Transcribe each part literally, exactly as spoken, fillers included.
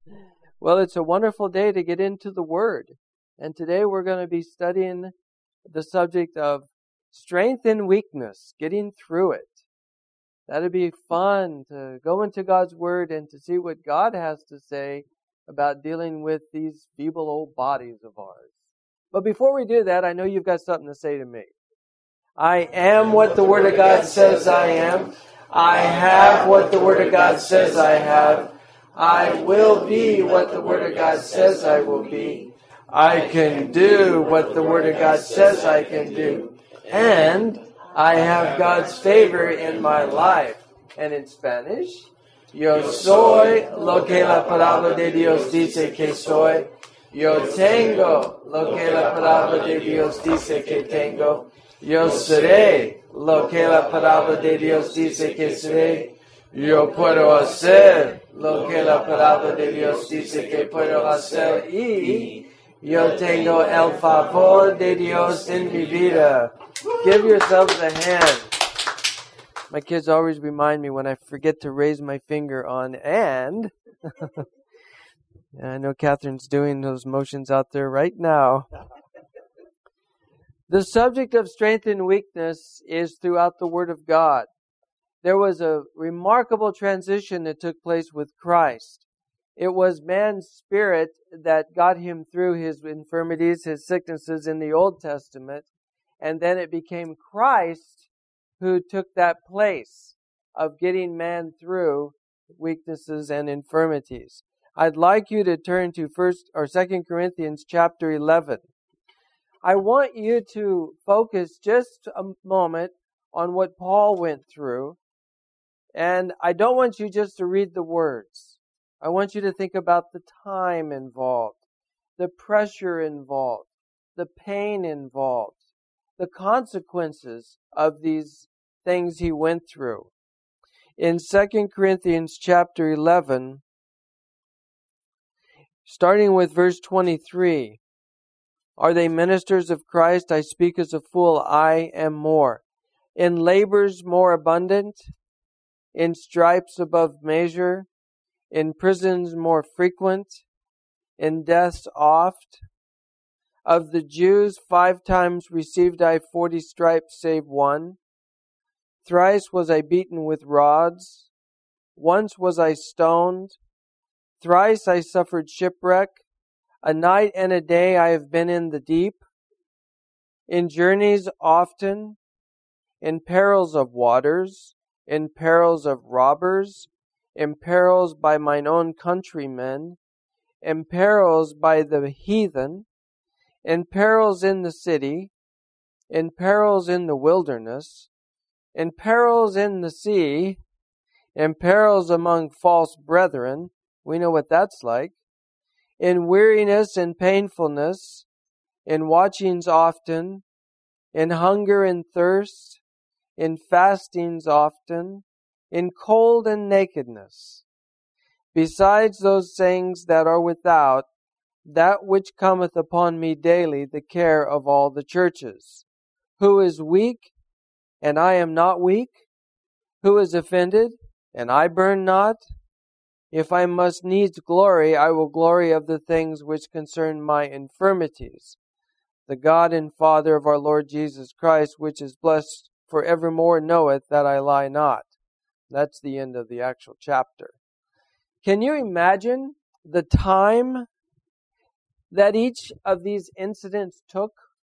Well, it's a wonderful day to get into the Word. And today we're going to be studying the subject of strength and weakness, getting through it. That'd be fun to go into God's Word and to see what God has to say about dealing with these feeble old bodies of ours. But before we do that, I know you've got something to say to me. I am what the Word of God says I am. I have what the Word of God says I have. I will be what the Word of God says I will be. I can do what the Word of God says I can do. And I have God's favor in my life. And in Spanish, yo soy lo que la palabra de Dios dice que soy. Yo tengo lo que la palabra de Dios dice que tengo. Yo seré lo que la palabra de Dios dice que seré. Yo puedo hacer lo que la palabra de Dios dice que puedo hacer. Y yo tengo el favor de Dios en mi vida. Give yourselves a hand. My kids always remind me when I forget to raise my finger on and. I know Catherine's doing those motions out there right now. The subject of strength and weakness is throughout the Word of God. There was a remarkable transition that took place with Christ. It was man's spirit that got him through his infirmities, his sicknesses in the Old Testament. And then it became Christ who took that place of getting man through weaknesses and infirmities. I'd like you to turn to First or Second Corinthians chapter eleven. I want you to focus just a moment on what Paul went through. And I don't want you just to read the words. I want you to think about the time involved, the pressure involved, the pain involved, the consequences of these things he went through. In Second Corinthians chapter eleven, starting with verse twenty-three, are they ministers of Christ? I speak as a fool, I am more. In labors more abundant, in stripes above measure, in prisons more frequent, in deaths oft. Of the Jews five times received I forty stripes save one. Thrice was I beaten with rods. Once was I stoned. Thrice I suffered shipwreck. A night and a day I have been in the deep. In journeys often, in perils of waters, in perils of robbers, in perils by mine own countrymen, in perils by the heathen, in perils in the city, in perils in the wilderness, in perils in the sea, in perils among false brethren. We know what that's like. In weariness and painfulness, in watchings often, in hunger and thirst, in fastings often, in cold and nakedness. Besides those things that are without, that which cometh upon me daily, the care of all the churches. Who is weak, and I am not weak? Who is offended, and I burn not? If I must needs glory, I will glory of the things which concern my infirmities. The God and Father of our Lord Jesus Christ, which is blessed forevermore, knoweth that I lie not. That's the end of the actual chapter. Can you imagine the time that each of these incidents took?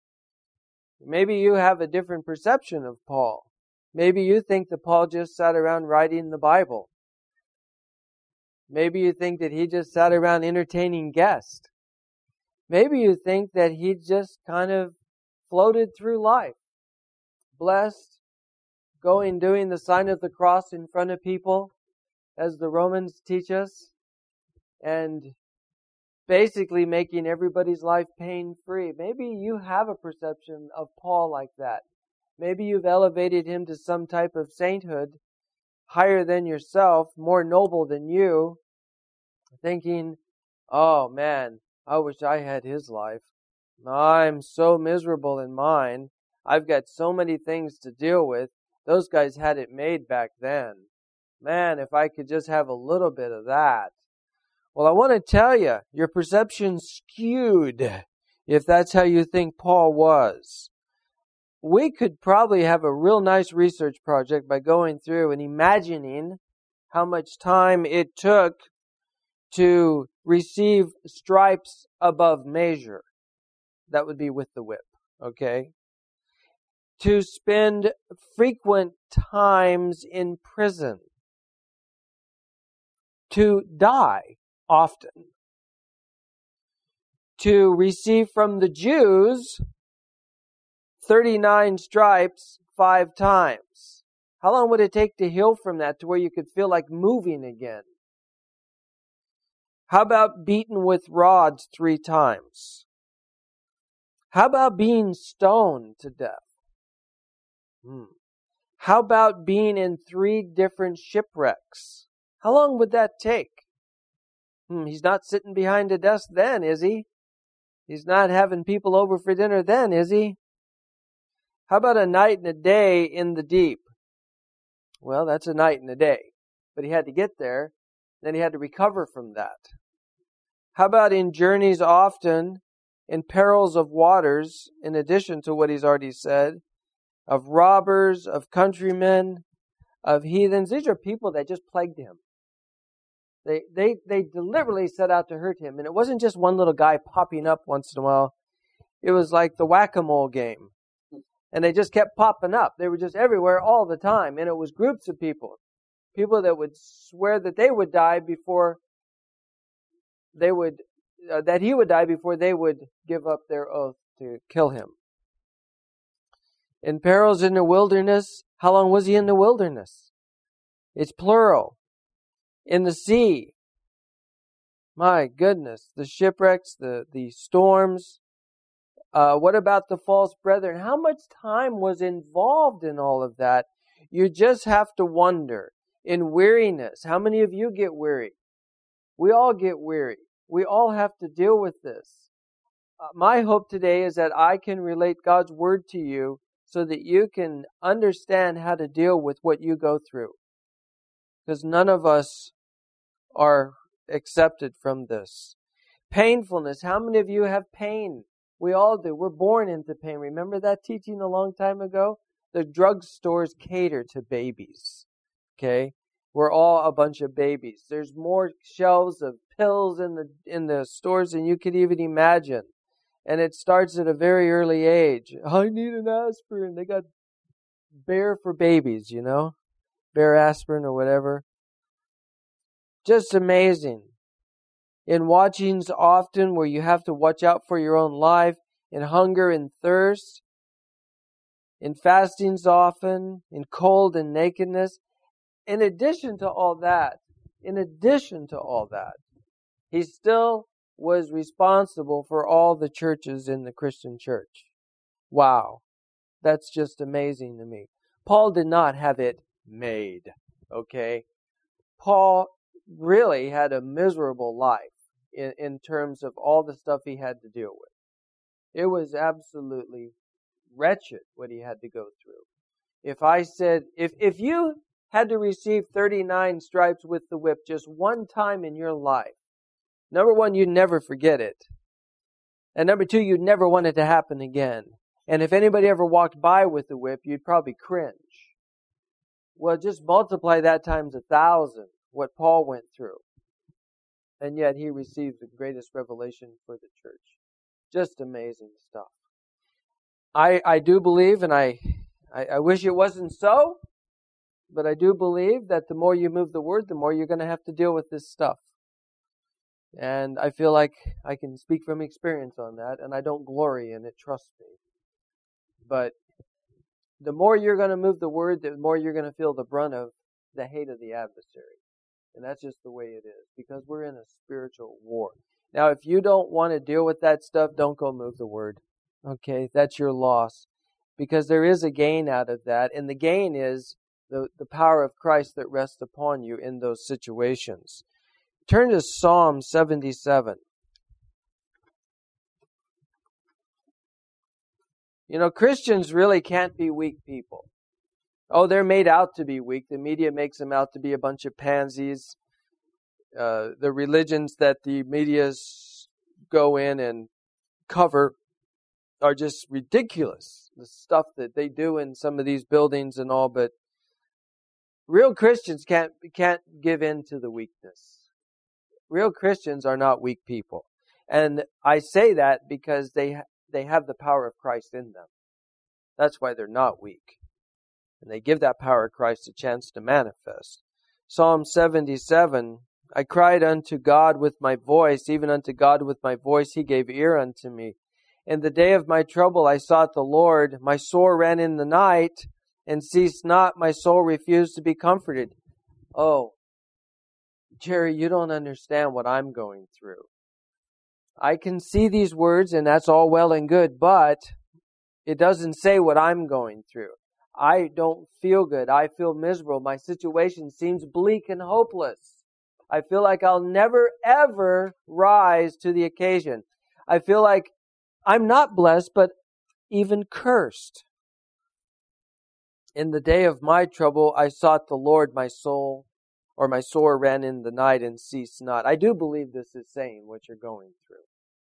Maybe you have a different perception of Paul. Maybe you think that Paul just sat around writing the Bible. Maybe you think that he just sat around entertaining guests. Maybe you think that he just kind of floated through life, blessed, going, doing the sign of the cross in front of people, as the Romans teach us, and basically making everybody's life pain-free. Maybe you have a perception of Paul like that. Maybe you've elevated him to some type of sainthood, higher than yourself, more noble than you, thinking, oh man, I wish I had his life. I'm so miserable in mine. I've got so many things to deal with. Those guys had it made back then. Man, if I could just have a little bit of that. Well, I want to tell you, your perception's skewed if that's how you think Paul was. We could probably have a real nice research project by going through and imagining how much time it took to receive stripes above measure. That would be with the whip, okay? To spend frequent times in prison. To die often. To receive from the Jews thirty-nine stripes five times. How long would it take to heal from that to where you could feel like moving again? How about beaten with rods three times? How about being stoned to death? Hmm. How about being in three different shipwrecks? How long would that take? Hmm. He's not sitting behind a desk then, is he? He's not having people over for dinner then, is he? How about a night and a day in the deep? Well, that's a night and a day. But he had to get there. Then he had to recover from that. How about in journeys often, in perils of waters, in addition to what he's already said, of robbers, of countrymen, of heathens? These are people that just plagued him. They, they, they deliberately set out to hurt him. And it wasn't just one little guy popping up once in a while. It was like the whack-a-mole game. And they just kept popping up. They were just everywhere all the time. And it was groups of people. People that would swear that they would die before they would, uh, that he would die before they would give up their oath to kill him. In perils in the wilderness, how long was he in the wilderness? It's plural. In the sea. My goodness. The shipwrecks, the, the storms. Uh, what about the false brethren? How much time was involved in all of that? You just have to wonder. In weariness, how many of you get weary? We all get weary. We all have to deal with this. Uh, my hope today is that I can relate God's Word to you so that you can understand how to deal with what you go through. Because none of us are accepted from this. Painfulness. How many of you have pain? We all do. We're born into pain. Remember that teaching a long time ago? The drugstores cater to babies. Okay? We're all a bunch of babies. There's more shelves of pills in the in the stores than you could even imagine. And it starts at a very early age. I need an aspirin. They got Bear for babies, you know? Bear aspirin or whatever. Just amazing. In watchings often where you have to watch out for your own life, in hunger and thirst, in fastings often, in cold and nakedness. In addition to all that, in addition to all that, he still was responsible for all the churches in the Christian church. Wow. That's just amazing to me. Paul did not have it made, okay? Paul really had a miserable life in, in terms of all the stuff he had to deal with. It was absolutely wretched what he had to go through. If I said, if, if you had to receive thirty-nine stripes with the whip just one time in your life, number one, you'd never forget it. And number two, you'd never want it to happen again. And if anybody ever walked by with the whip, you'd probably cringe. Well, just multiply that times a thousand, what Paul went through. And yet he received the greatest revelation for the church. Just amazing stuff. I I do believe, and I, I, I wish it wasn't so, but I do believe that the more you move the word, the more you're going to have to deal with this stuff. And I feel like I can speak from experience on that, and I don't glory in it, trust me. But the more you're going to move the word, the more you're going to feel the brunt of the hate of the adversary. And that's just the way it is, because we're in a spiritual war. Now, if you don't want to deal with that stuff, don't go move the word. Okay, that's your loss. Because there is a gain out of that, and the gain is the, the power of Christ that rests upon you in those situations. Turn to Psalm seventy-seven. You know, Christians really can't be weak people. Oh, they're made out to be weak. The media makes them out to be a bunch of pansies. uh, the religions that the medias go in and cover are just ridiculous. The stuff that they do in some of these buildings and all, but real Christians can't can't give in to the weakness. Real Christians are not weak people. And I say that because they they have the power of Christ in them. That's why they're not weak. And they give that power of Christ a chance to manifest. Psalm seventy-seven, I cried unto God with my voice, even unto God with my voice he gave ear unto me. In the day of my trouble I sought the Lord. My sore ran in the night, and ceased not. My soul refused to be comforted. Oh, Jerry, you don't understand what I'm going through. I can see these words, and that's all well and good, but it doesn't say what I'm going through. I don't feel good. I feel miserable. My situation seems bleak and hopeless. I feel like I'll never, ever rise to the occasion. I feel like I'm not blessed, but even cursed. In the day of my trouble, I sought the Lord, my soul, or my sore ran in the night and ceased not. I do believe this is saying what you're going through.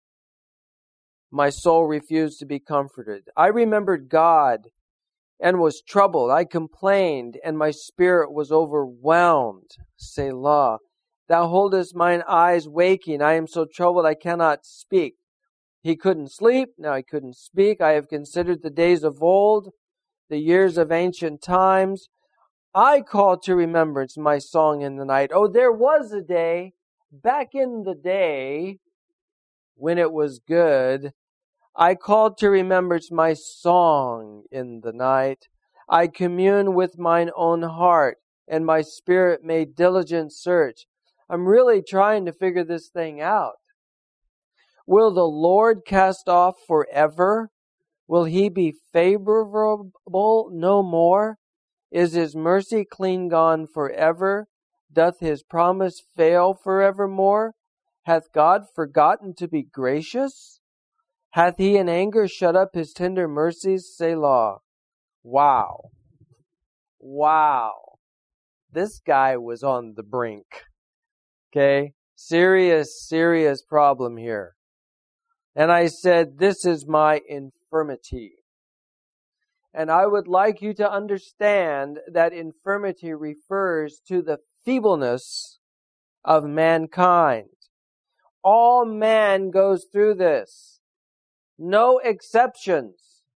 My soul refused to be comforted. I remembered God and was troubled. I complained, and my spirit was overwhelmed. Selah. Thou holdest mine eyes waking. I am so troubled I cannot speak. He couldn't sleep. Now he couldn't speak. I have considered the days of old, the years of ancient times. I call to remembrance my song in the night. Oh, there was a day, back in the day, when it was good. I called to remembrance my song in the night. I commune with mine own heart, and my spirit made diligent search. I'm really trying to figure this thing out. Will the Lord cast off forever? Will he be favorable no more? Is his mercy clean gone forever? Doth his promise fail forevermore? Hath God forgotten to be gracious? Hath he in anger shut up his tender mercies? Selah. Wow. Wow. This guy was on the brink. Okay? Serious, serious problem here. And I said, this is my infirmity. And I would like you to understand that infirmity refers to the feebleness of mankind. All man goes through this. No exceptions.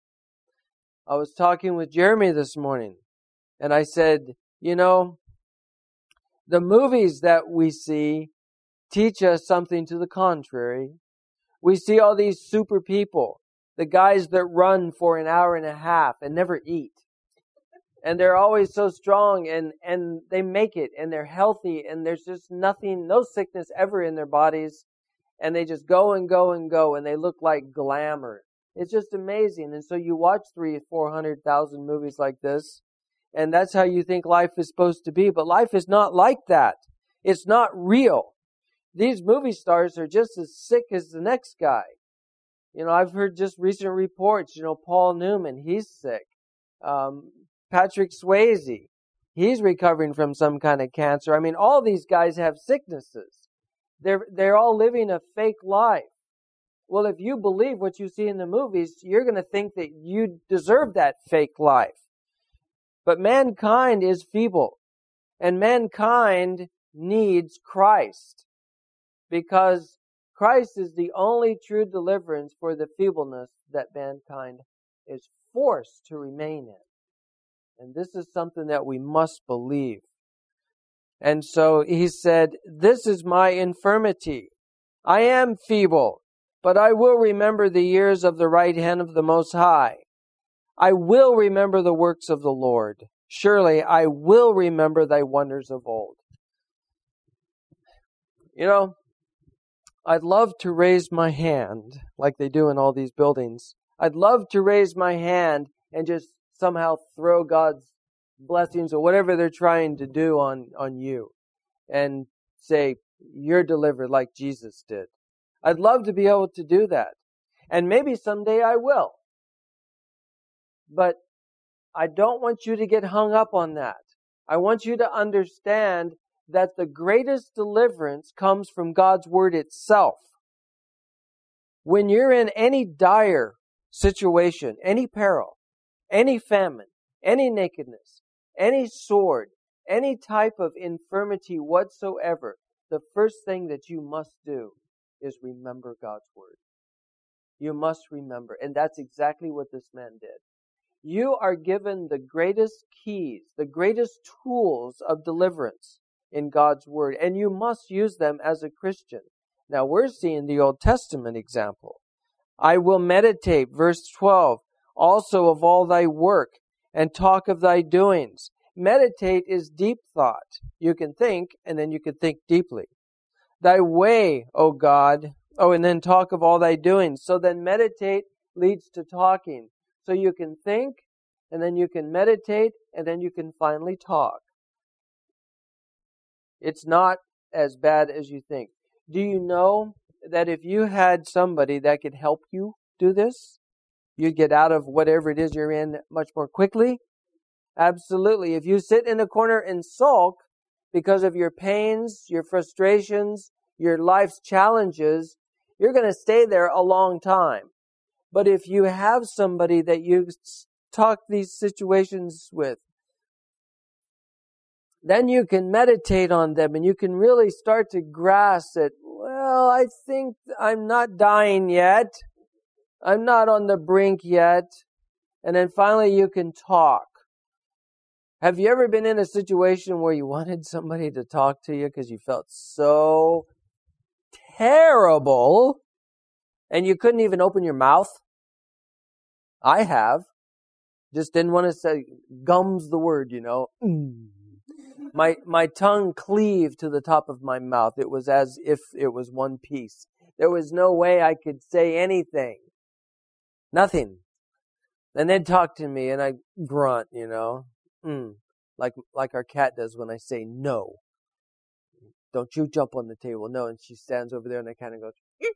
I was talking with Jeremy this morning, and I said, you know, the movies that we see teach us something to the contrary. We see all these super people, the guys that run for an hour and a half and never eat. And they're always so strong, and, and they make it, and they're healthy, and there's just nothing, no sickness ever in their bodies. And they just go and go and go, and they look like glamour. It's just amazing. And so you watch three, four hundred thousand movies like this, and that's how you think life is supposed to be. But life is not like that. It's not real. These movie stars are just as sick as the next guy. You know, I've heard just recent reports, you know, Paul Newman, he's sick. Um, Patrick Swayze, he's recovering from some kind of cancer. I mean, all these guys have sicknesses. They're, they're all living a fake life. Well, if you believe what you see in the movies, you're going to think that you deserve that fake life. But mankind is feeble. And mankind needs Christ. Because Christ is the only true deliverance for the feebleness that mankind is forced to remain in. And this is something that we must believe. And so he said, this is my infirmity. I am feeble, but I will remember the years of the right hand of the Most High. I will remember the works of the Lord. Surely I will remember thy wonders of old. You know, I'd love to raise my hand, like they do in all these buildings. I'd love to raise my hand and just somehow throw God's blessings or whatever they're trying to do on, on you and say, you're delivered like Jesus did. I'd love to be able to do that. And maybe someday I will. But I don't want you to get hung up on that. I want you to understand that the greatest deliverance comes from God's Word itself. When you're in any dire situation, any peril, any famine, any nakedness, any sword, any type of infirmity whatsoever, the first thing that you must do is remember God's Word. You must remember. And that's exactly what this man did. You are given the greatest keys, the greatest tools of deliverance in God's Word, and you must use them as a Christian. Now we're seeing the Old Testament example. I will meditate, verse twelve, also of all thy work, and talk of thy doings. Meditate is deep thought. You can think, and then you can think deeply. Thy way, O God, oh, and then talk of all thy doings. So then meditate leads to talking. So you can think, and then you can meditate, and then you can finally talk. It's not as bad as you think. Do you know that if you had somebody that could help you do this, you'd get out of whatever it is you're in much more quickly? Absolutely. If you sit in a corner and sulk because of your pains, your frustrations, your life's challenges, you're going to stay there a long time. But if you have somebody that you talk these situations with, then you can meditate on them and you can really start to grasp it. Well, I think I'm not dying yet. I'm not on the brink yet. And then finally you can talk. Have you ever been in a situation where you wanted somebody to talk to you because you felt so terrible and you couldn't even open your mouth? I have. Just didn't want to say, gums the word, you know. Mm. My my tongue cleaved to the top of my mouth. It was as if it was one piece. There was no way I could say anything. Nothing. And they'd talk to me and I'd grunt, you know. Mm. Like like our cat does when I say no. Don't you jump on the table. No. And she stands over there and I kind of go, eep.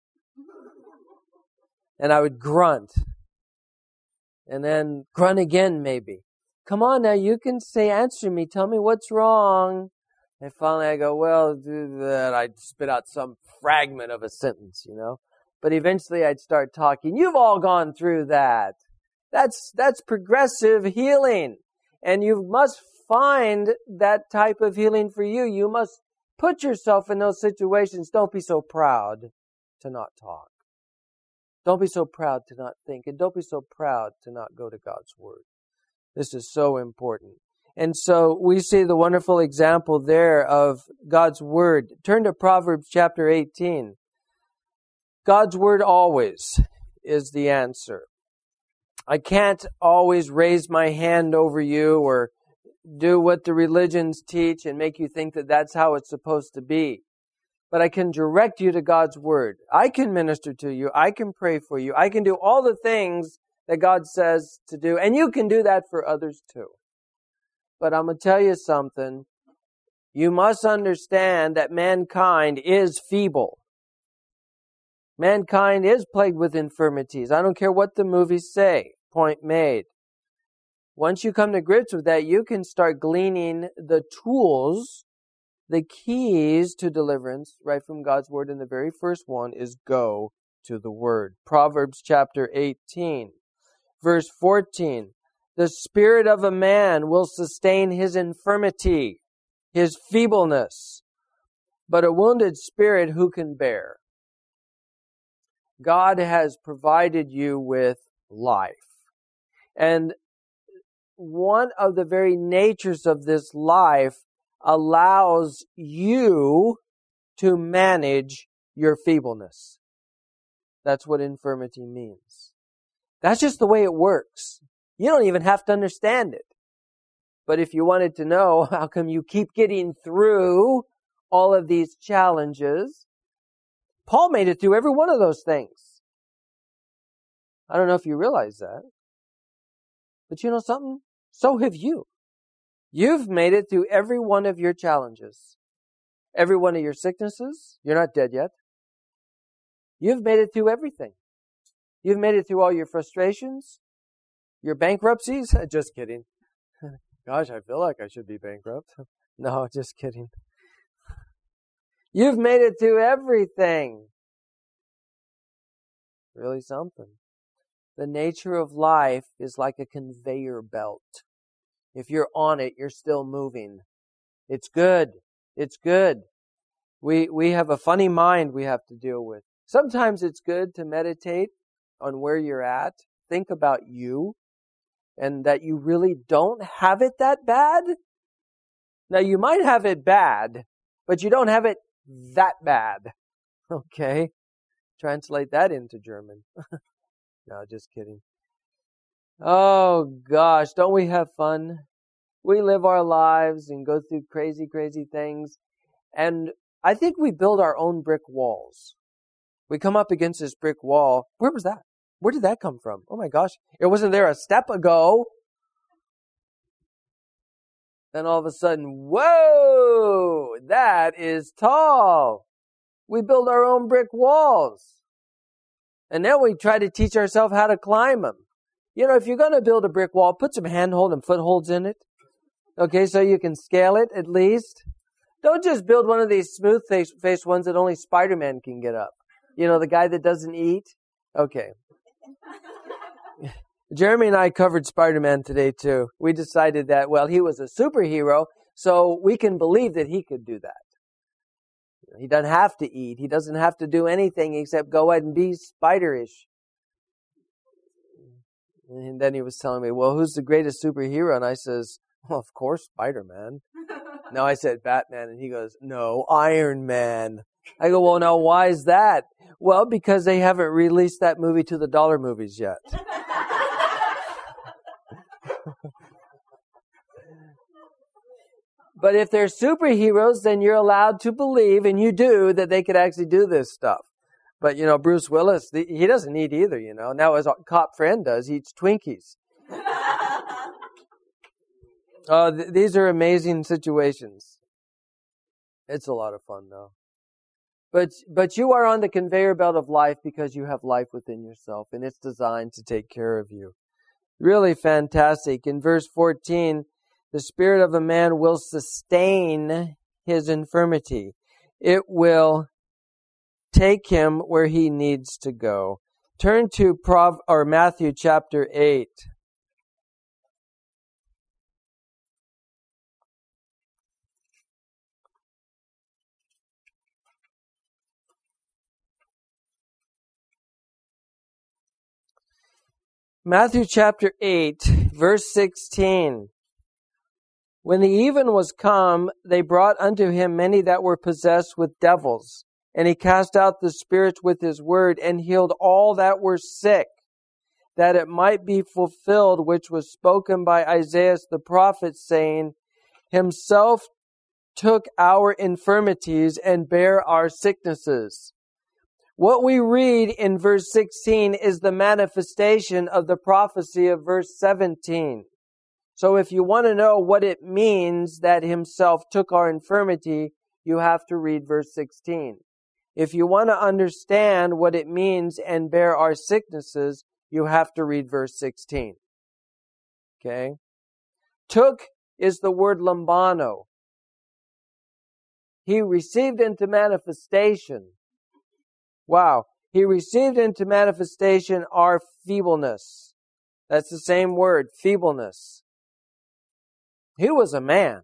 And I would grunt. And then grunt again maybe. Come on now, you can say, answer me, tell me what's wrong. And finally I go, well, do that. I'd spit out some fragment of a sentence, you know. But eventually I'd start talking. You've all gone through that. That's, that's progressive healing. And you must find that type of healing for you. You must put yourself in those situations. Don't be so proud to not talk. Don't be so proud to not think. And don't be so proud to not go to God's Word. This is so important. And so we see the wonderful example there of God's Word. Turn to Proverbs chapter eighteen. God's Word always is the answer. I can't always raise my hand over you or do what the religions teach and make you think that that's how it's supposed to be. But I can direct you to God's Word. I can minister to you. I can pray for you. I can do all the things that God says to do. And you can do that for others too. But I'm going to tell you something. You must understand that mankind is feeble. Mankind is plagued with infirmities. I don't care what the movies say. Point made. Once you come to grips with that, you can start gleaning the tools, the keys to deliverance right from God's Word. And the very first one is go to the Word. Proverbs chapter eighteen. Verse fourteen, the spirit of a man will sustain his infirmity, his feebleness, but a wounded spirit who can bear? God has provided you with life. And one of the very natures of this life allows you to manage your feebleness. That's what infirmity means. That's just the way it works. You don't even have to understand it. But if you wanted to know how come you keep getting through all of these challenges, Paul made it through every one of those things. I don't know if you realize that. But you know something? So have you. You've made it through every one of your challenges. Every one of your sicknesses. You're not dead yet. You've made it through everything. You've made it through all your frustrations, your bankruptcies. Just kidding. Gosh, I feel like I should be bankrupt. No, just kidding. You've made it through everything. Really something. The nature of life is like a conveyor belt. If you're on it, you're still moving. It's good. It's good. We we have a funny mind we have to deal with. Sometimes it's good to meditate on where you're at. Think about you and that you really don't have it that bad. Now, you might have it bad, but you don't have it that bad. Okay? Translate that into German. No, just kidding. Oh, gosh, don't we have fun? We live our lives and go through crazy, crazy things. And I think we build our own brick walls. We come up against this brick wall. Where was that? Where did that come from? Oh my gosh, it wasn't there a step ago. Then all of a sudden, whoa, that is tall. We build our own brick walls. And then we try to teach ourselves how to climb them. You know, if you're going to build a brick wall, put some handhold and footholds in it. Okay, so you can scale it at least. Don't just build one of these smooth-faced ones that only Spider-Man can get up. You know, the guy that doesn't eat. Okay. Jeremy and I covered Spider-Man today too. We decided that, well, he was a superhero, so we can believe that he could do that. He doesn't have to eat. He doesn't have to do anything except go ahead and be spiderish. And then he was telling me, well, who's the greatest superhero? And I says, well, of course, Spider-Man. No, I said Batman. And he goes, no, Iron Man. I go, well, now why is that? Well, because they haven't released that movie to the dollar movies yet. But if they're superheroes, then you're allowed to believe, and you do, that they could actually do this stuff. But, you know, Bruce Willis, he doesn't eat either, you know. Now his cop friend does. He eats Twinkies. Oh, th- these are amazing situations. It's a lot of fun, though. But but you are on the conveyor belt of life because you have life within yourself, and it's designed to take care of you. Really fantastic. In verse fourteen, the spirit of a man will sustain his infirmity. It will take him where he needs to go. Turn to Prov- or Matthew chapter eight. Matthew chapter eight, verse sixteen. When the even was come, they brought unto him many that were possessed with devils. And he cast out the spirits with his word, and healed all that were sick, that it might be fulfilled which was spoken by Isaiah the prophet, saying, Himself took our infirmities and bare our sicknesses. What we read in verse sixteen is the manifestation of the prophecy of verse seventeen. So if you want to know what it means that Himself took our infirmity, you have to read verse sixteen. If you want to understand what it means and bear our sicknesses, you have to read verse sixteen. Okay? Took is the word lambano. He received into manifestation. Wow. He received into manifestation our feebleness. That's the same word, feebleness. He was a man.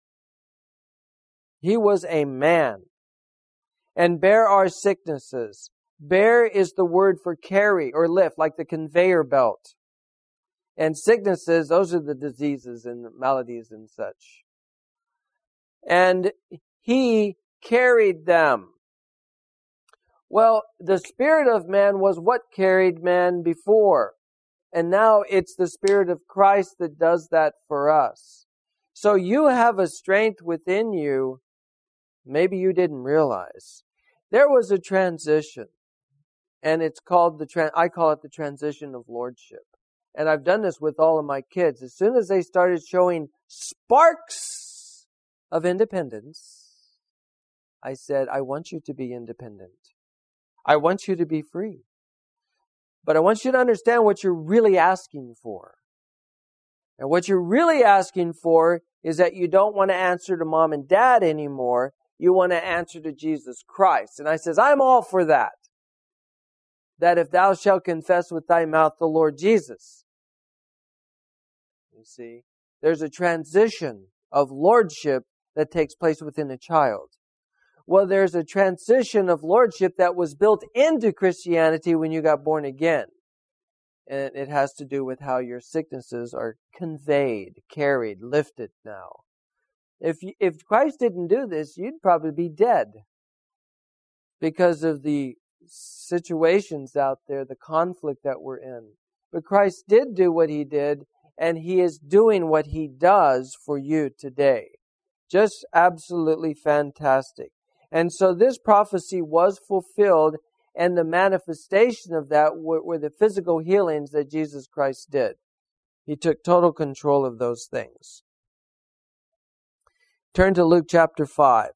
He was a man. And bear our sicknesses. Bear is the word for carry or lift, like the conveyor belt. And sicknesses, those are the diseases and the maladies and such. And He carried them. Well, the Spirit of man was what carried man before. And now it's the Spirit of Christ that does that for us. So you have a strength within you maybe you didn't realize. There was a transition. And it's called the, tra- I call it the transition of lordship. And I've done this with all of my kids. As soon as they started showing sparks of independence, I said, I want you to be independent. I want you to be free. But I want you to understand what you're really asking for. And what you're really asking for is that you don't want to answer to mom and dad anymore. You want to answer to Jesus Christ. And I says, I'm all for that. That if thou shalt confess with thy mouth the Lord Jesus. You see, there's a transition of lordship that takes place within a child. Well, there's a transition of lordship that was built into Christianity when you got born again. And it has to do with how your sicknesses are conveyed, carried, lifted now. If you, if Christ didn't do this, you'd probably be dead. Because of the situations out there, the conflict that we're in. But Christ did do what He did, and He is doing what He does for you today. Just absolutely fantastic. And so this prophecy was fulfilled, and the manifestation of that were, were the physical healings that Jesus Christ did. He took total control of those things. Turn to Luke chapter five.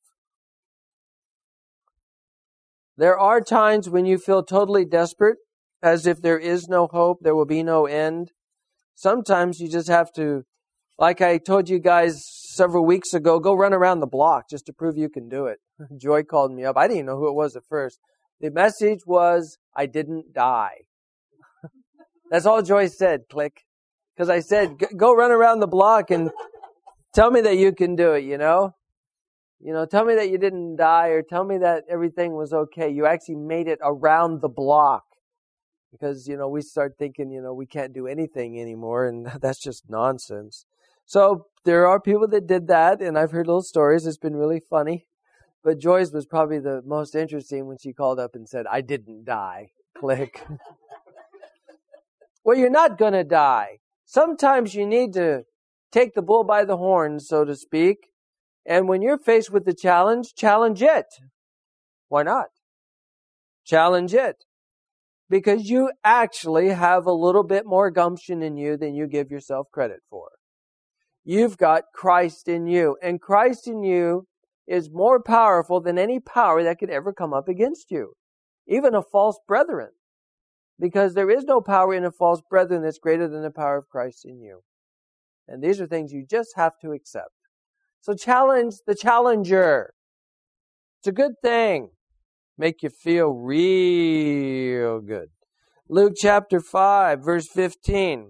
There are times when you feel totally desperate, as if there is no hope, there will be no end. Sometimes you just have to, like I told you guys several weeks ago, go run around the block just to prove you can do it. Joy called me up. I didn't even know who it was at first. The message was, I didn't die. That's all Joy said, click. Because I said, go run around the block and tell me that you can do it, you know? You know, tell me that you didn't die, or tell me that everything was okay. You actually made it around the block. Because, you know, we start thinking, you know, we can't do anything anymore, and that's just nonsense. So there are people that did that, and I've heard little stories. It's been really funny. But Joy's was probably the most interesting when she called up and said, I didn't die. Click. Well, you're not going to die. Sometimes you need to take the bull by the horns, so to speak. And when you're faced with the challenge, challenge it. Why not? Challenge it. Because you actually have a little bit more gumption in you than you give yourself credit for. You've got Christ in you. And Christ in you is more powerful than any power that could ever come up against you. Even a false brethren. Because there is no power in a false brethren that's greater than the power of Christ in you. And these are things you just have to accept. So challenge the challenger. It's a good thing. Make you feel real good. Luke chapter five, verse fifteen.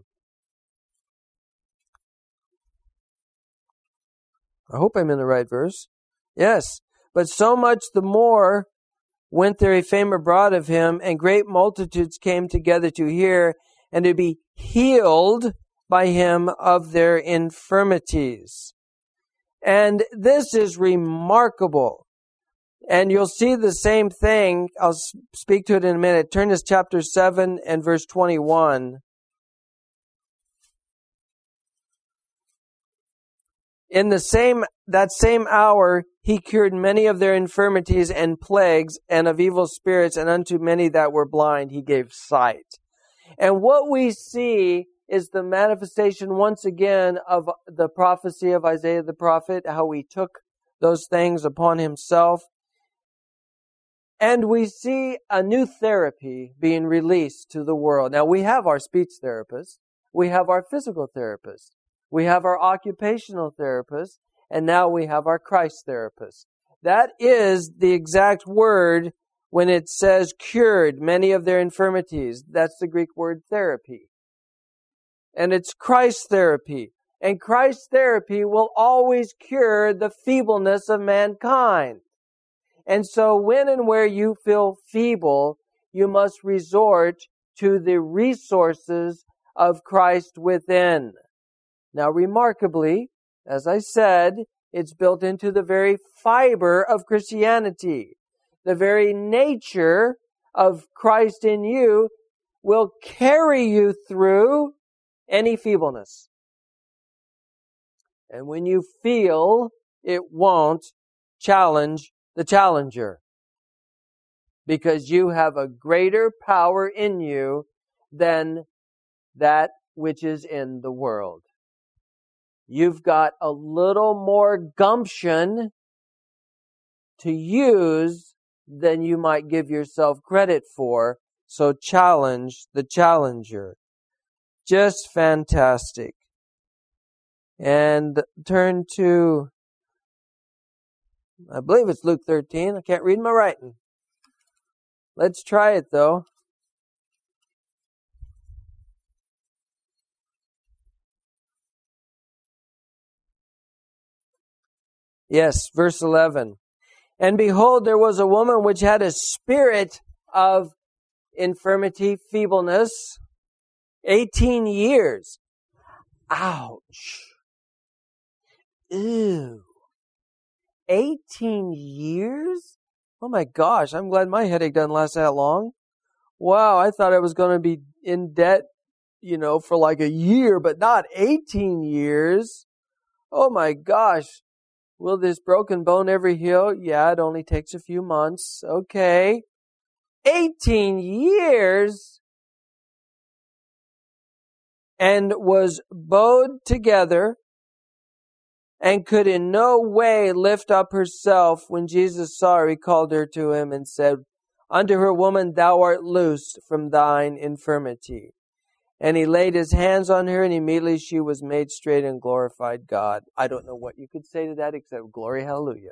I hope I'm in the right verse. Yes. But so much the more went there a fame abroad of him, and great multitudes came together to hear and to be healed by him of their infirmities. And this is remarkable. And you'll see the same thing. I'll speak to it in a minute. Turn to chapter seven and verse twenty-one. In the same, that same hour, he cured many of their infirmities and plagues and of evil spirits, and unto many that were blind he gave sight. And what we see is the manifestation once again of the prophecy of Isaiah the prophet, how he took those things upon himself. And we see a new therapy being released to the world. Now, we have our speech therapist. We have our physical therapist. We have our occupational therapist. And now we have our Christ therapist. That is the exact word when it says cured many of their infirmities. That's the Greek word therapy. And it's Christ therapy. And Christ therapy will always cure the feebleness of mankind. And so when and where you feel feeble, you must resort to the resources of Christ within. Now, remarkably, as I said, it's built into the very fiber of Christianity. The very nature of Christ in you will carry you through any feebleness. And when you feel, it won't challenge the challenger. Because you have a greater power in you than that which is in the world. You've got a little more gumption to use than you might give yourself credit for. So challenge the challenger. Just fantastic. And turn to, I believe it's Luke thirteen. I can't read my writing. Let's try it though. Yes, verse eleven. And behold, there was a woman which had a spirit of infirmity, feebleness, eighteen years. Ouch. Ew. eighteen years? Oh my gosh, I'm glad my headache doesn't last that long. Wow, I thought I was going to be in debt, you know, for like a year, but not eighteen years. Oh my gosh. Will this broken bone ever heal? Yeah, it only takes a few months. Okay. eighteen years, and was bowed together and could in no way lift up herself. When Jesus saw her, he called her to him and said unto her, Woman, thou art loosed from thine infirmity. And he laid his hands on her, and immediately she was made straight and glorified God. I don't know what you could say to that except glory, hallelujah.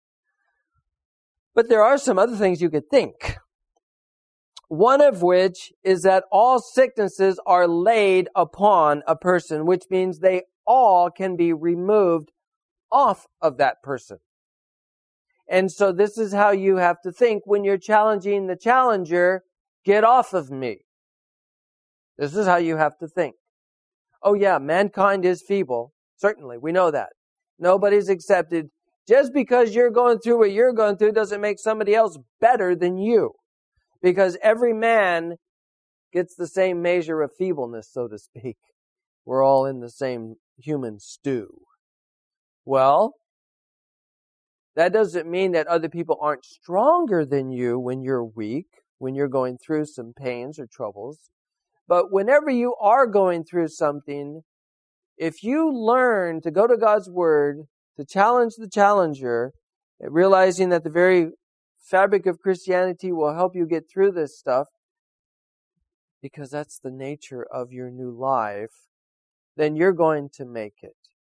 But there are some other things you could think. One of which is that all sicknesses are laid upon a person, which means they all can be removed off of that person. And so this is how you have to think when you're challenging the challenger, get off of me. This is how you have to think. Oh yeah, mankind is feeble. Certainly, we know that. Nobody's accepted. Just because you're going through what you're going through doesn't make somebody else better than you. Because every man gets the same measure of feebleness, so to speak. We're all in the same human stew. Well, that doesn't mean that other people aren't stronger than you when you're weak, when you're going through some pains or troubles. But whenever you are going through something, if you learn to go to God's Word, to challenge the challenger, realizing that the very fabric of Christianity will help you get through this stuff, because that's the nature of your new life, then you're going to make it.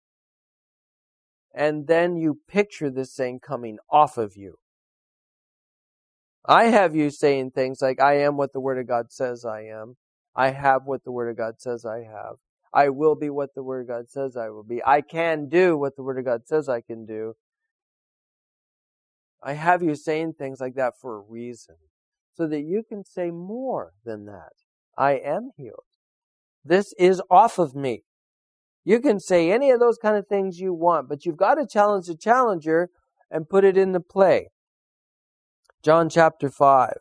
And then you picture this thing coming off of you. I have you saying things like, I am what the Word of God says I am. I have what the Word of God says I have. I will be what the Word of God says I will be. I can do what the Word of God says I can do. I have you saying things like that for a reason, so that you can say more than that. I am healed. This is off of me. You can say any of those kind of things you want, but you've got to challenge the challenger and put it into play. John chapter five.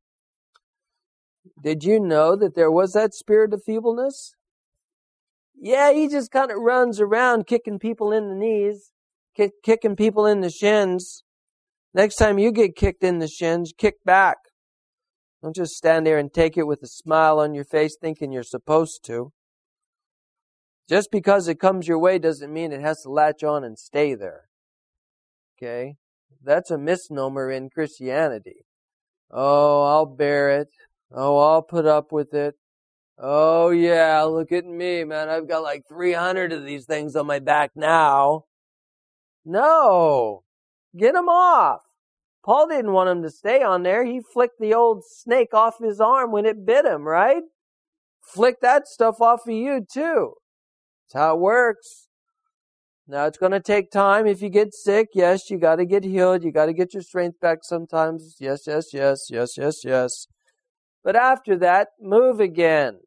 Did you know that there was that spirit of feebleness? Yeah, he just kind of runs around kicking people in the knees, kick, kicking people in the shins. Next time you get kicked in the shins, kick back. Don't just stand there and take it with a smile on your face thinking you're supposed to. Just because it comes your way doesn't mean it has to latch on and stay there. Okay? That's a misnomer in Christianity. Oh, I'll bear it. Oh, I'll put up with it. Oh yeah, look at me, man. I've got like three hundred of these things on my back now. No! Get them off! Paul didn't want him to stay on there. He flicked the old snake off his arm when it bit him, right? Flick that stuff off of you too. That's how it works. Now it's going to take time. If you get sick, yes, you got to get healed. You got to get your strength back sometimes. Yes, yes, yes, yes, yes, yes. But after that, move again.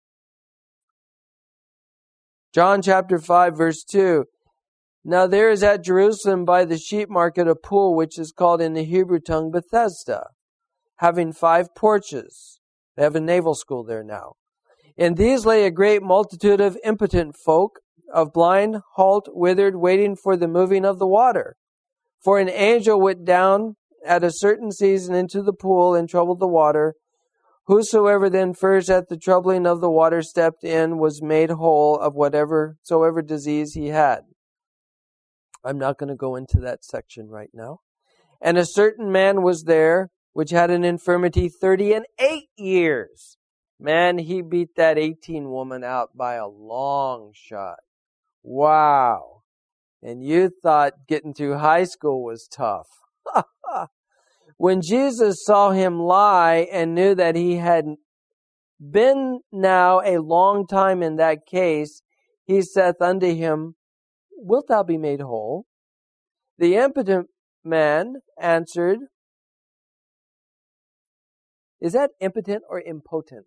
John chapter five, verse two. Now there is at Jerusalem by the sheep market a pool which is called in the Hebrew tongue Bethesda, having five porches. They have a naval school there now. In these lay a great multitude of impotent folk, of blind, halt, withered, waiting for the moving of the water. For an angel went down at a certain season into the pool and troubled the water. Whosoever then first at the troubling of the water stepped in was made whole of whatever soever disease he had. I'm not going to go into that section right now. And a certain man was there, which had an infirmity thirty and eight years. Man, he beat that eighteen woman out by a long shot. Wow. And you thought getting through high school was tough. When Jesus saw him lie and knew that he had been now a long time in that case, he saith unto him, Wilt thou be made whole? The impotent man answered, is that impotent or impotent?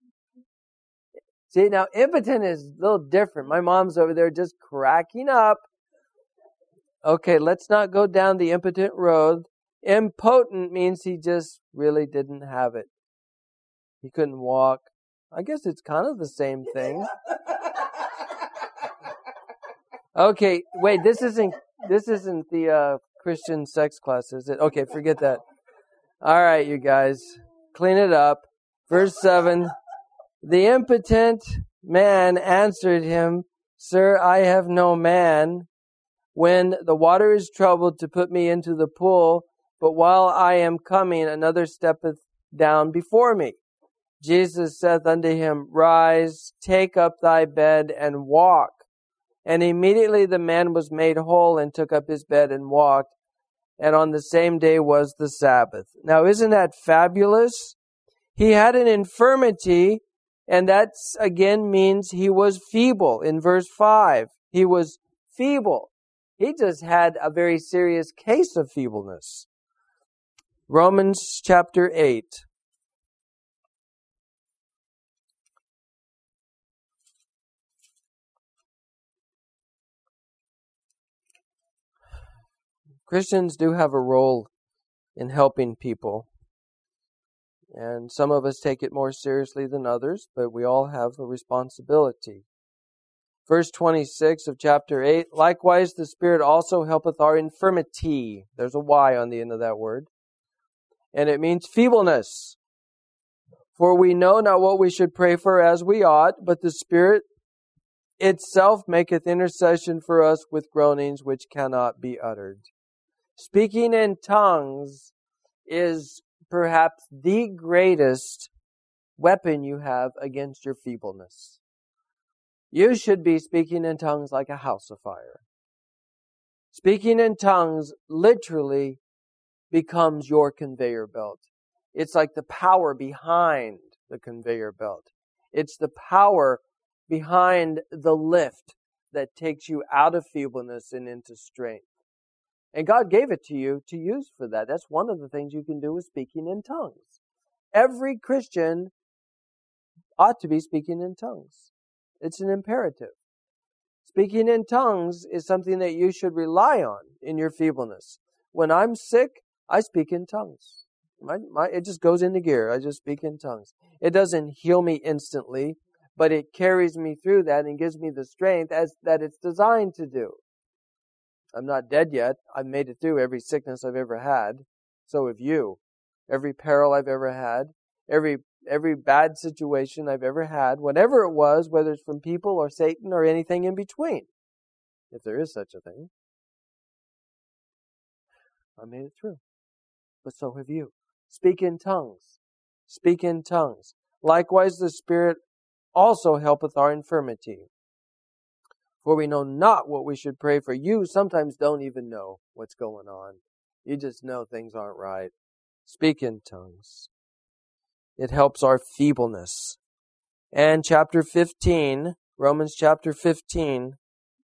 See, now impotent is a little different. My mom's over there just cracking up. Okay, let's not go down the impotent road. Impotent means he just really didn't have it. He couldn't walk. I guess it's kind of the same thing. Okay, wait, this isn't this isn't the uh, Christian sex class, is it? Okay, forget that. All right, you guys, clean it up. Verse seven, the impotent man answered him, Sir, I have no man when the water is troubled to put me into the pool, but while I am coming, another steppeth down before me. Jesus saith unto him, Rise, take up thy bed, and walk. And immediately the man was made whole, and took up his bed and walked. And on the same day was the Sabbath. Now, isn't that fabulous? He had an infirmity, and that again means he was feeble. In verse five, he was feeble. He just had a very serious case of feebleness. Romans chapter eight. Christians do have a role in helping people. And some of us take it more seriously than others, but we all have a responsibility. Verse twenty-six of chapter eight, likewise the Spirit also helpeth our infirmity. There's a Y on the end of that word. And it means feebleness. For we know not what we should pray for as we ought, but the Spirit itself maketh intercession for us with groanings which cannot be uttered. Speaking in tongues is perhaps the greatest weapon you have against your feebleness. You should be speaking in tongues like a house afire. Speaking in tongues literally becomes your conveyor belt. It's like the power behind the conveyor belt. It's the power behind the lift that takes you out of feebleness and into strength. And God gave it to you to use for that. That's one of the things you can do with speaking in tongues. Every Christian ought to be speaking in tongues. It's an imperative. Speaking in tongues is something that you should rely on in your feebleness. When I'm sick, I speak in tongues. My, my, it just goes into gear. I just speak in tongues. It doesn't heal me instantly, but it carries me through that and gives me the strength as that it's designed to do. I'm not dead yet. I've made it through every sickness I've ever had. So have you. Every peril I've ever had. Every every bad situation I've ever had. Whatever it was, whether it's from people or Satan or anything in between. If there is such a thing. I made it through. But so have you. Speak in tongues. Speak in tongues. Likewise the Spirit also helpeth our infirmity. For we know not what we should pray for. You sometimes don't even know what's going on. You just know things aren't right. Speak in tongues. It helps our feebleness. And chapter fifteen, Romans chapter fifteen.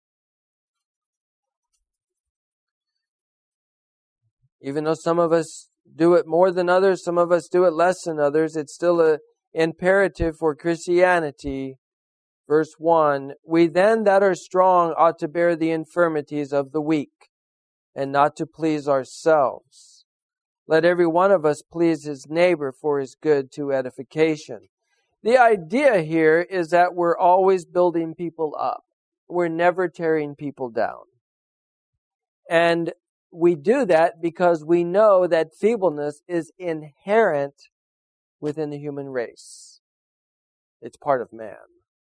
Even though some of us do it more than others, some of us do it less than others, it's still an imperative for Christianity. Verse one, we then that are strong ought to bear the infirmities of the weak, and not to please ourselves. Let every one of us please his neighbor for his good to edification. The idea here is that we're always building people up. We're never tearing people down. And we do that because we know that feebleness is inherent within the human race. It's part of man.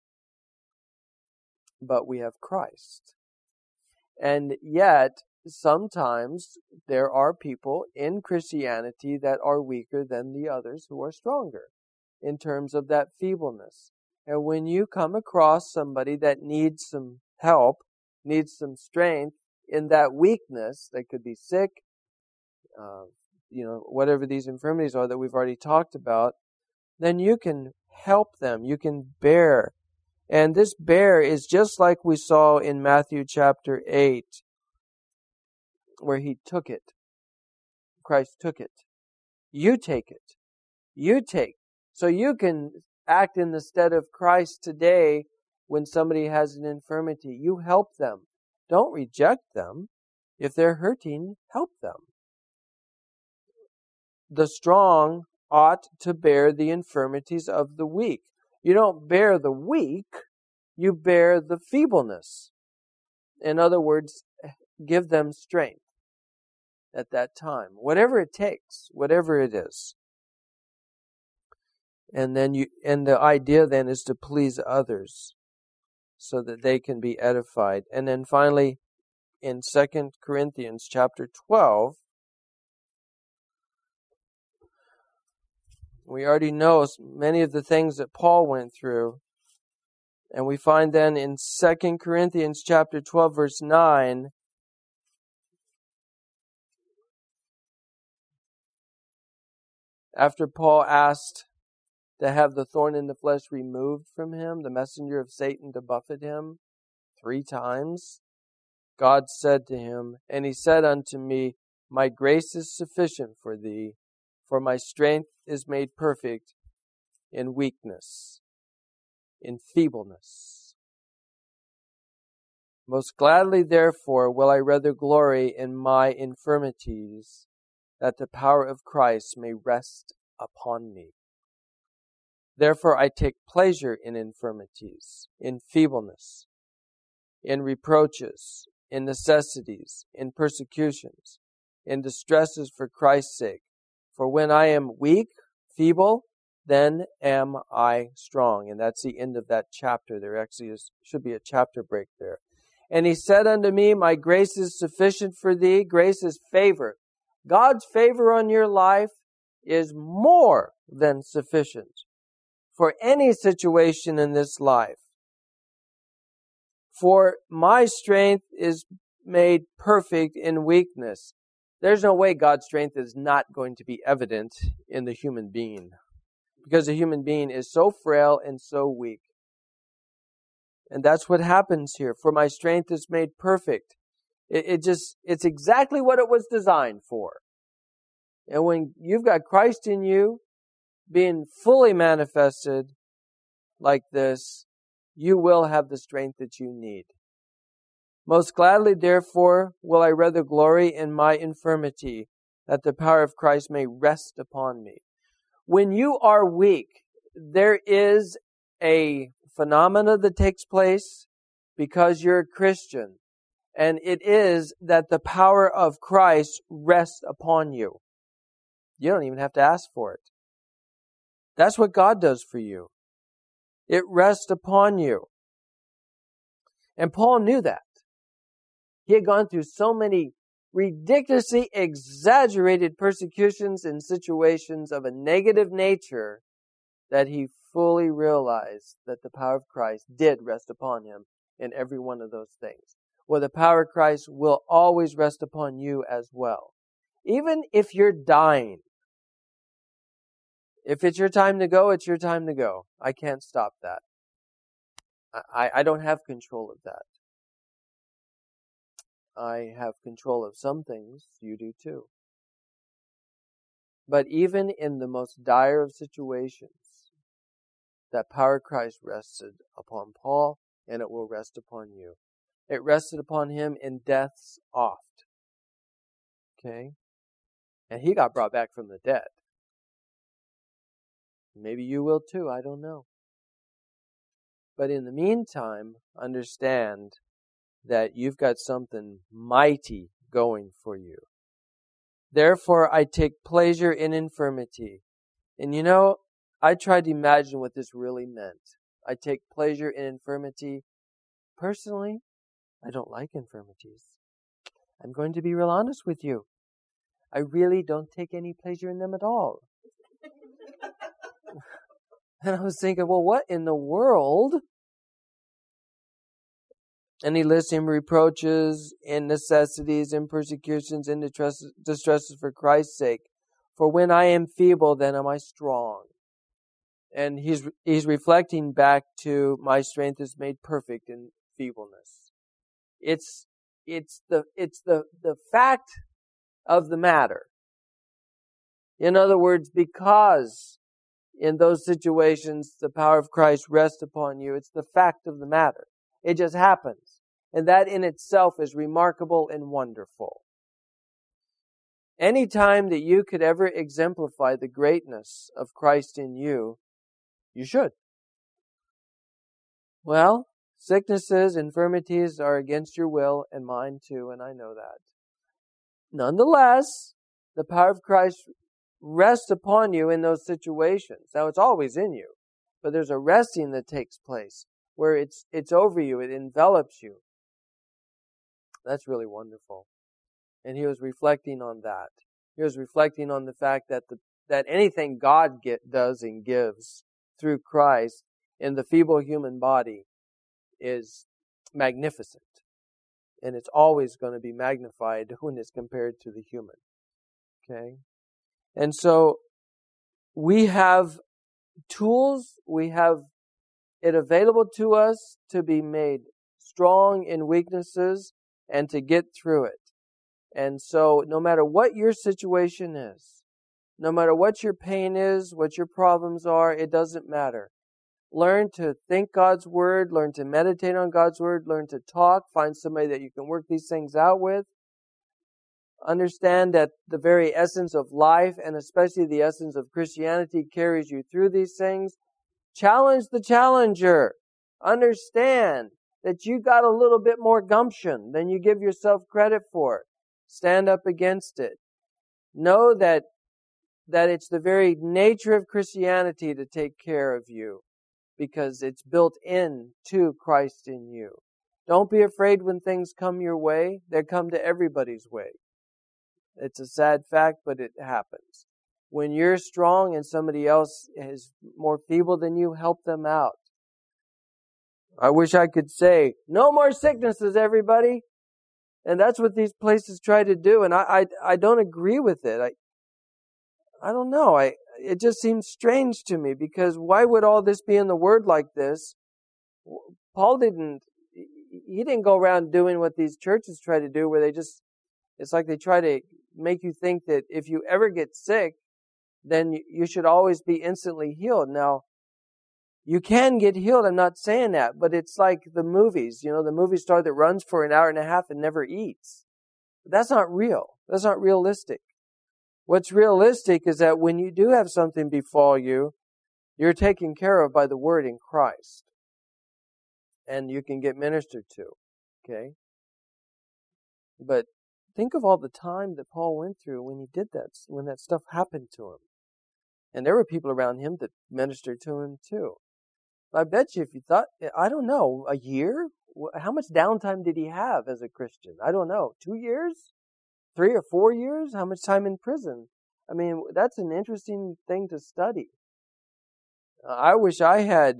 But we have Christ. And yet, sometimes there are people in Christianity that are weaker than the others who are stronger in terms of that feebleness. And when you come across somebody that needs some help, needs some strength in that weakness, they could be sick, uh, you know, whatever these infirmities are that we've already talked about, then you can help them. You can bear. And this bear is just like we saw in Matthew chapter eight, where he took it. Christ took it. You take it. You take. So you can act in the stead of Christ today when somebody has an infirmity. You help them. Don't reject them. If they're hurting, help them. The strong ought to bear the infirmities of the weak. You don't bear the weak, you bear the feebleness. In other words, give them strength at that time. Whatever it takes, whatever it is. And then you and the idea then is to please others so that they can be edified. And then finally in Second Corinthians chapter twelve, we already know many of the things that Paul went through. And we find then in Second Corinthians chapter twelve verse nine, after Paul asked to have the thorn in the flesh removed from him, the messenger of Satan to buffet him three times, God said to him, and he said unto me, my grace is sufficient for thee, for my strength is made perfect in weakness, in feebleness. Most gladly, therefore, will I rather glory in my infirmities, that the power of Christ may rest upon me. Therefore I take pleasure in infirmities, in feebleness, in reproaches, in necessities, in persecutions, in distresses for Christ's sake. For when I am weak, feeble, then am I strong. And that's the end of that chapter. There actually is, should be a chapter break there. And he said unto me, my grace is sufficient for thee. Grace is favor. God's favor on your life is more than sufficient for any situation in this life. For my strength is made perfect in weakness. There's no way God's strength is not going to be evident in the human being, because the human being is so frail and so weak. And that's what happens here. For my strength is made perfect. It, it just, it's exactly what it was designed for. And when you've got Christ in you, being fully manifested like this, you will have the strength that you need. Most gladly, therefore, will I rather glory in my infirmity, that the power of Christ may rest upon me. When you are weak, there is a phenomena that takes place because you're a Christian, and it is that the power of Christ rests upon you. You don't even have to ask for it. That's what God does for you. It rests upon you. And Paul knew that. He had gone through so many ridiculously exaggerated persecutions and situations of a negative nature that he fully realized that the power of Christ did rest upon him in every one of those things. Well, the power of Christ will always rest upon you as well. Even if you're dying. If it's your time to go, it's your time to go. I can't stop that. I, I don't have control of that. I have control of some things. You do too. But even in the most dire of situations, that power of Christ rested upon Paul, and it will rest upon you. It rested upon him in death's oft. Okay? And he got brought back from the dead. Maybe you will too, I don't know. But in the meantime, understand that you've got something mighty going for you. Therefore, I take pleasure in infirmity. And you know, I tried to imagine what this really meant. I take pleasure in infirmity. Personally, I don't like infirmities. I'm going to be real honest with you. I really don't take any pleasure in them at all. And I was thinking, well, what in the world And he lists him reproaches, in necessities, in persecutions, in distress- distresses for Christ's sake. For when I am feeble, then am I strong. And he's he's reflecting back to my strength is made perfect in feebleness. It's it's the it's the, the fact of the matter. In other words, because in those situations the power of Christ rests upon you, it's the fact of the matter. It just happens. And that in itself is remarkable and wonderful. Any time that you could ever exemplify the greatness of Christ in you, you should. Well, sicknesses, infirmities are against your will and mine too, and I know that. Nonetheless, the power of Christ rests upon you in those situations. Now, it's always in you, but there's a resting that takes place where it's it's over you, it envelops you. That's really wonderful. And he was reflecting on that. He was reflecting on the fact that the that anything God get, does and gives through Christ in the feeble human body is magnificent. And it's always going to be magnified when it's compared to the human. Okay? And so we have tools, we have it available to us to be made strong in weaknesses and to get through it. And so no matter what your situation is, no matter what your pain is, what your problems are, it doesn't matter. Learn to think God's Word, learn to meditate on God's Word, learn to talk, find somebody that you can work these things out with. Understand that the very essence of life, and especially the essence of Christianity, carries you through these things. Challenge the challenger. Understand that you got a little bit more gumption than you give yourself credit for. Stand up against it. Know that that it's the very nature of Christianity to take care of you because it's built in to Christ in you. Don't be afraid when things come your way. They come to everybody's way. It's a sad fact, but it happens. When you're strong and somebody else is more feeble than you, help them out. I wish I could say, no more sicknesses, everybody. And that's what these places try to do. And I, I, I don't agree with it. I, I don't know. I, it just seems strange to me because why would all this be in the Word like this? Paul didn't, he didn't go around doing what these churches try to do where they just, it's like they try to make you think that if you ever get sick, then you should always be instantly healed. Now, you can get healed, I'm not saying that, but it's like the movies, you know, the movie star that runs for an hour and a half and never eats. That's not real. That's not realistic. What's realistic is that when you do have something befall you, you're taken care of by the Word in Christ. And you can get ministered to. Okay? But think of all the time that Paul went through when he did that, when that stuff happened to him. And there were people around him that ministered to him too. I bet you if you thought, I don't know, a year? How much downtime did he have as a Christian? I don't know. Two years? Three or four years? How much time in prison? I mean, that's an interesting thing to study. Uh, I wish I had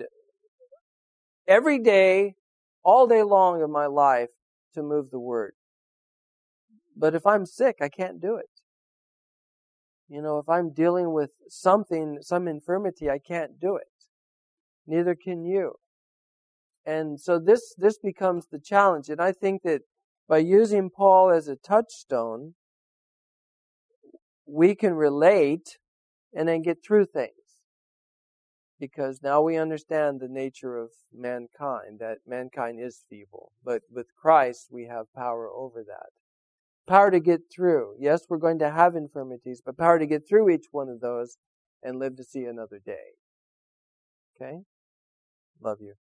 every day, all day long of my life to move the Word. But if I'm sick, I can't do it. You know, if I'm dealing with something, some infirmity, I can't do it. Neither can you. And so this, this becomes the challenge. And I think that by using Paul as a touchstone, we can relate and then get through things. Because now we understand the nature of mankind, that mankind is feeble. But with Christ, we have power over that. Power to get through. Yes, we're going to have infirmities, but power to get through each one of those and live to see another day. Okay? Love you.